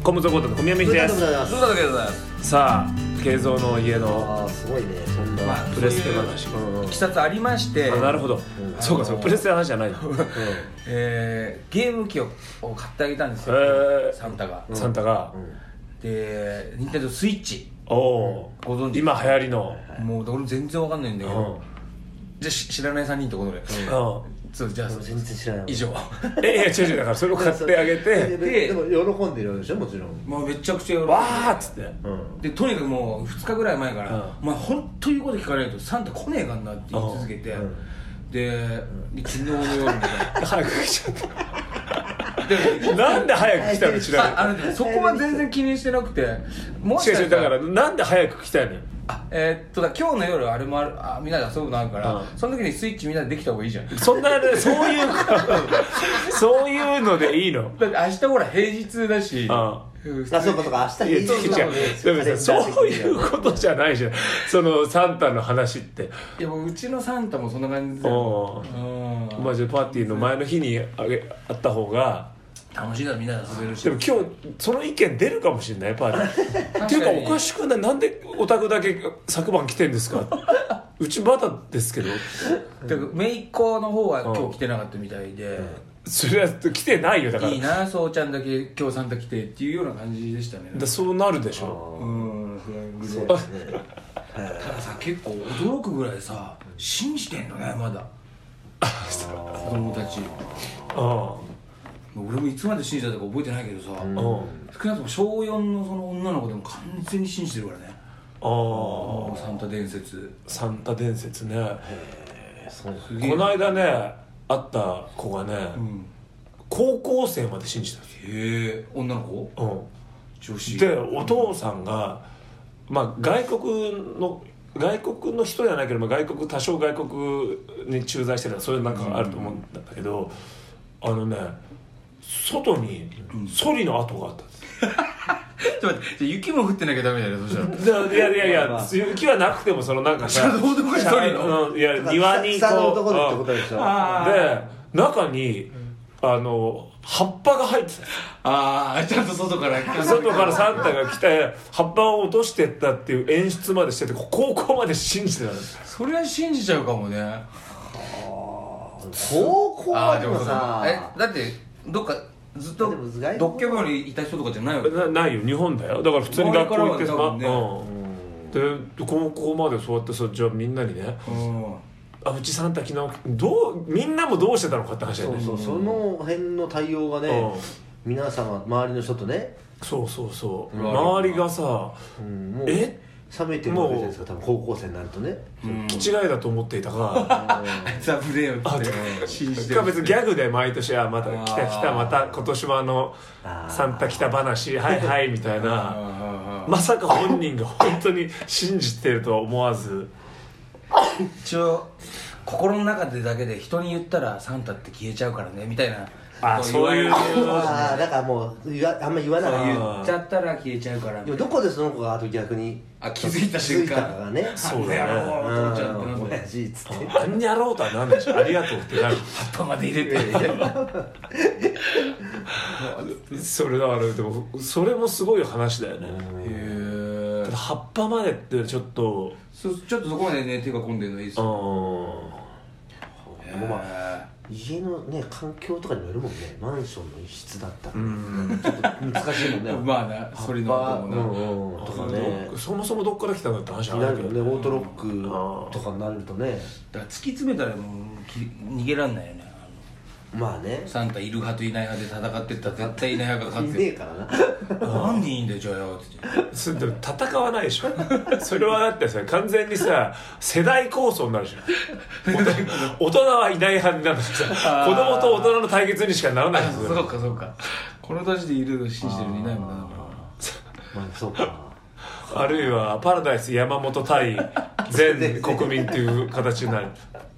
コムゾコートの小宮道です。 そうだけどだ。 さあ、慶三の家のすごいね、そんな、 プレステ話、 いきさつありまして。 なるほど、そうかそう、プレステの話じゃないの。 ゲーム機を買ってあげたんですよ、サンタが。で、ニンテンドースイッチ、 ご存知、今流行りの。 もう俺全然わかんないんだけど、じゃあ知らない3人ってことで、そう、じゃあ全然知らない以上。 違う、だからそれを買ってあげて、 でも喜んでるでしょ、もちろん。 もうめちゃくちゃ喜んで、 わーっつって、 でとにかくもう2日ぐらい前から「お前本当に言うこと聞かないとサンタ来ねえかんな」って言い続けて、で昨日の夜みたいな早く来ちゃったなんで早く来たの知らない。 そこは全然気にしてなくて、もしかしたらだからなんで早く来たの。 今日の夜あれもみんなで遊ぶのあるから、その時にスイッチみんなでできた方がいいじゃん。 そんなそういうのでいいの。 だって明日ほら平日だし、 そうかそうか、明日平日だもんね。そういうことじゃないじゃん、そのサンタの話って。 いや、もううちのサンタもそんな感じだよ。 まあじゃあパーティーの前の日にあった方が楽しいからみんなで遊べるし。 でも今日その意見出るかもしれない、パーティーっていうかおかしくない、なんでお宅だけ昨晩来てんですかうちまだですけど。 だから姪っ子の方は今日来てなかったみたいで、 それは来てないよ。だからいいな、そうちゃんだけ今日サンタ来てっていうような感じでしたね。 そうなるでしょ。 そうですね。 たださ、結構驚くぐらいさ信じてんのね、まだ子供たち。俺もいつまで信じたか覚えてないけどさ、少なくとも小4のその女の子でも完全に信じてるからね。サンタ伝説ね。この間ね会った子がね、高校生まで信じたんですよ。女の子？女子で、お父さんがまあ外国の人じゃないけど、多少外国に駐在してたらそういうなんかあると思うんだけど、外にソリの跡があったんです。 ちょっと待って、雪も降ってなきゃダメだよ、そしたら。 いや雪はなくても、そのなんかさ、いや庭に草のところってことでしょ。 で中に葉っぱが入ってた。 ちゃんと外からサンタが来て葉っぱを落としてったっていう演出までしてて、高校まで信じてたんです。 それは信じちゃうかもね。 高校はでもさ、 だってどっかずっと独居房にいた人とかじゃないわけ？ ないよ、日本だよ。だから普通に学校行ってさ、で高校までそうやってさ、じゃあみんなにね、うちサンタ昨日みんなもどうしてたのかって話だよね。 その辺の対応がね、皆様周りの人とね、 そう周りがさ、 冷めてるわけじゃないですか、多分高校生になるとね。 気違いだと思っていたからザブレよって信じてる。 別にギャグで毎年また来たまた今年もサンタ来た話はいみたいな、まさか本人が本当に信じてるとは思わず、 一応心の中でだけで人に言ったらサンタって消えちゃうからねみたいな。 そういう、 だからもうあんま言わない。 言っちゃったら消えちゃうから。 でもどこでその子があと逆に気づいた瞬間がね、 そうだね、 親父っつってあんにやろうとはなんでしょ、ありがとうってなる。 葉っぱまで入れてそれだから、でもそれもすごい話だよね。葉っぱまでってちょっとそこまでね手が込んでるのいいですよ。 家のね環境とかにもよるもんね。マンションの一室だったらちょっと難しいもんね。 まあな、それのとかね、 そもそもどっから来たんだって話になるよね。オートロックとかになるとね、 だから突き詰めたらもう逃げらんないよね。 まあね、 サンタいる派といない派で戦ってったら絶対いない派が勝ってる。 いねえからな。 何人いいんだよじゃあよってそれでも戦わないでしょそれはだってさ、完全にさ世代構想になるじゃん大人はいない派になるしさ、子供と大人の対決にしかならないんですよ。 そうかこの年でいる信じてる人いないもんな。 まあそうか。 あるいはパラダイス山本対全国民っていう形になる。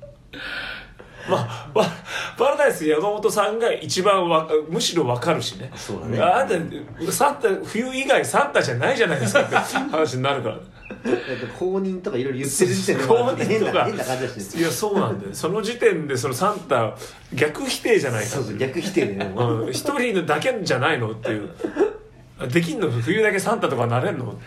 パラダイス山本さんが一番むしろ分かるしね。 そうだね。 あんたサンタ冬以外サンタじゃないじゃないですかって話になるから。 公認とかいろいろ言ってる時点で公認とか変な感じだし、 いやそうなんだよ。その時点でそのサンタ逆否定じゃないか。 そう逆否定でね。 一人だけじゃないのっていう。 できんの？冬だけサンタとかなれんの？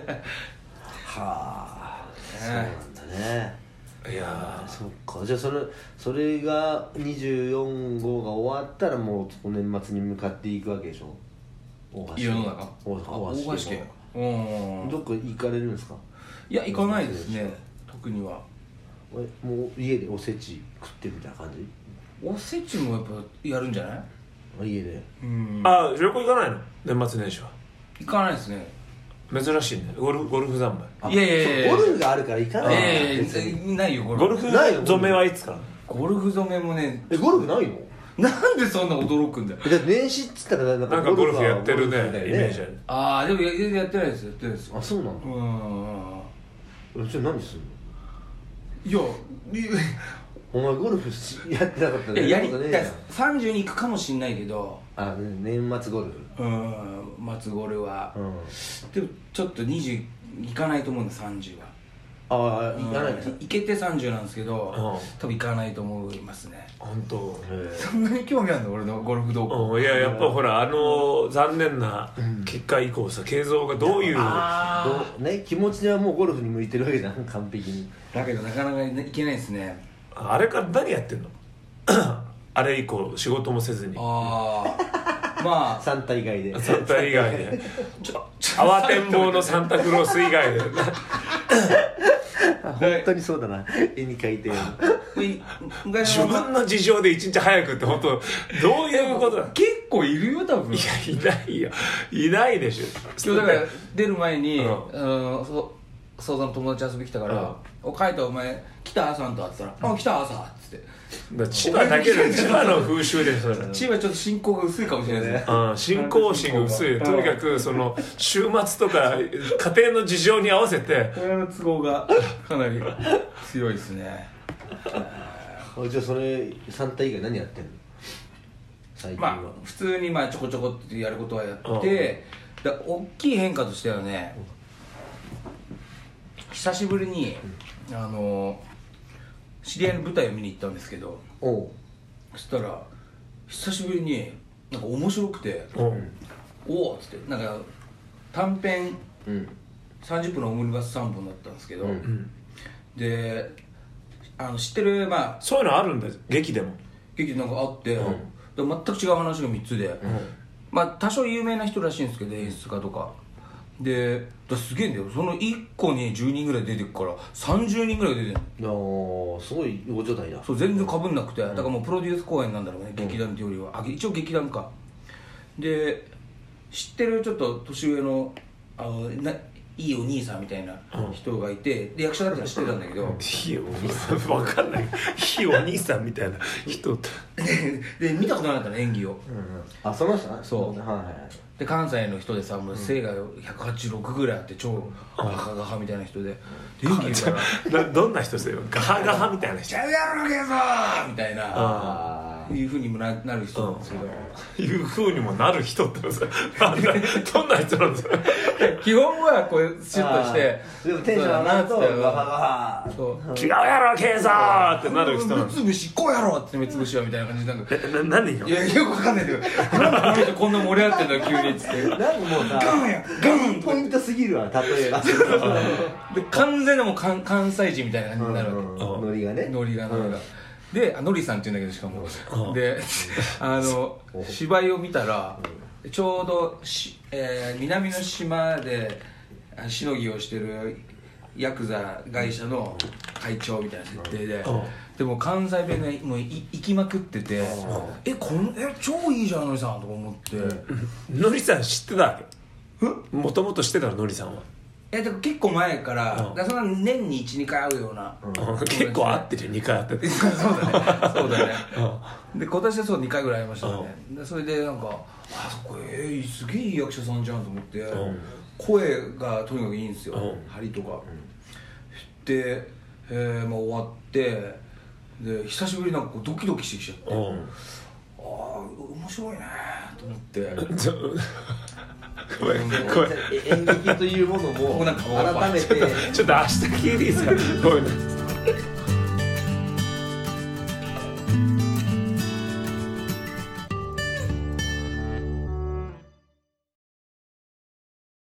はあ、そうなんだね。 いやそっか。じゃあそれが24号が終わったらもう年末に向かっていくわけでしょ。大橋世の中大橋家どっか行かれるんですか？ いや行かないですね、特には。 もう家でおせち食ってるみたいな感じ？ おせちもやっぱやるんじゃない？ 家で。 あ、旅行行かないの？年末年始は行かないですね。 珍しいね。ゴルフ三昧。 いやゴルフがあるから行かない。 ないよゴルフ染めはいつから？ ゴルフ染めもね。 ゴルフないの？ なんでそんな驚くんだよ。 年始っつったらなんかゴルフやってるねイメージある。 ああでもやってないですよ、やってないですよ。 あ、そうなの？じゃあ何するの？ いやお前ゴルフやってなかったらやりたい。30に行くかもしんないけど。 年末ゴルフ。 末ゴルは。でもちょっと20行かないと思うんだ、30は。 行かない。 行けて30なんですけど、多分行かないと思いますね。 本当。 そんなに興味あるの俺のゴルフ動向？ いややっぱほら残念な結果以降さ、慶三がどういう気持ちではもうゴルフに向いてるわけじゃん、完璧に。 だけどなかなか行けないですね。 あれから何やってんの？あれ以降仕事もせずに。 まあサンタ以外で。 サンタ以外で慌てんぼうのサンタクロース以外で本当にそうだな、絵に描いて自分の事情で一日早くって本当どういうことだ？ 結構いるよ多分。 いやいないよ、いないでしょ。 今日だから出る前に相談の友達遊び来たから「おカイトお前来た？サンタ」って言ったら「あ来た朝」っつって。 千葉だけで千葉の風習でそれ。 千葉ちょっと信仰が薄いかもしれないですね。 信仰心が薄い。とにかくその週末とか家庭の事情に合わせて親の都合がかなり強いですね。 じゃあそれサンタ以外何やってんの最近は？ 普通にちょこちょこってやることはやって、大きい変化としてはね、久しぶりに知り合いの舞台を見に行ったんですけど、そしたら久しぶりになんか面白くて、おおっつってなんか短編30分のオムニバス3本だったんですけど、で知ってるそういうのあるんだよ、劇でも。 劇なんかあって、全く違う話が3つで、多少有名な人らしいんですけど、演出家とかですげえんだよ。その1個に10人ぐらい出てくから30人ぐらい出てるの。すごい大所帯だ。 そう全然かぶんなくて、だからもうプロデュース公演なんだろうね、劇団っていうよりは。一応劇団かで、知ってるちょっと年上のいいお兄さんみたいな人がいて、で役者だったら知ってたんだけど、 いいお兄さん分かんない。いいお兄さんみたいな人で見たことなかったの演技を。 その人？ そうで関西の人でさ、もう背が186ぐらいあって超ガハガハみたいな人で、演技からどんな人ですよ？ガハガハみたいな人。 ちゃうやろけぞみたいないうふうにもなる人なんですけど、 いうふうにもなる人ってさ、どんな人なんですか？ 基本はこうシュッとして、 でもテンション上がるとガハガハ、 違うやろけぞーってなる人なんです。 目つぶしこうやろって目つぶしはみたいな感じで、なんか何よ？ いやよくわかんないけど、なんでこの人こんな盛り上がってんだ急にっつって、 なんかもうさガンやガンポイントすぎるわ、例えが。 で完全なもう関西人みたいな感じになるわけ。 ノリがね。 ノリがで、ノリさんって言うんだけど、しかもで芝居を見たら、ちょうど南の島でしのぎをしてるヤクザ会社の会長みたいな設定で、でも関西弁がもう行きまくってて、超いいじゃんノリさんとか思って。 ノリさん知ってたわけ？もともと知ってたのノリさんは？ でも結構前から、そんな年に 1,2 回会うような、 結構会ってるよ、2回会ってて。 そうだねで今年はそう2回ぐらい会いましたね。それでなんかすげえいい役者さんじゃんと思って、声がとにかくいいんですよ、張りとかで、終わってで久しぶりになんかドキドキしてきちゃって、面白いねと思って。 演劇というものも改めてちょっと明日聞いていいですか？こういうの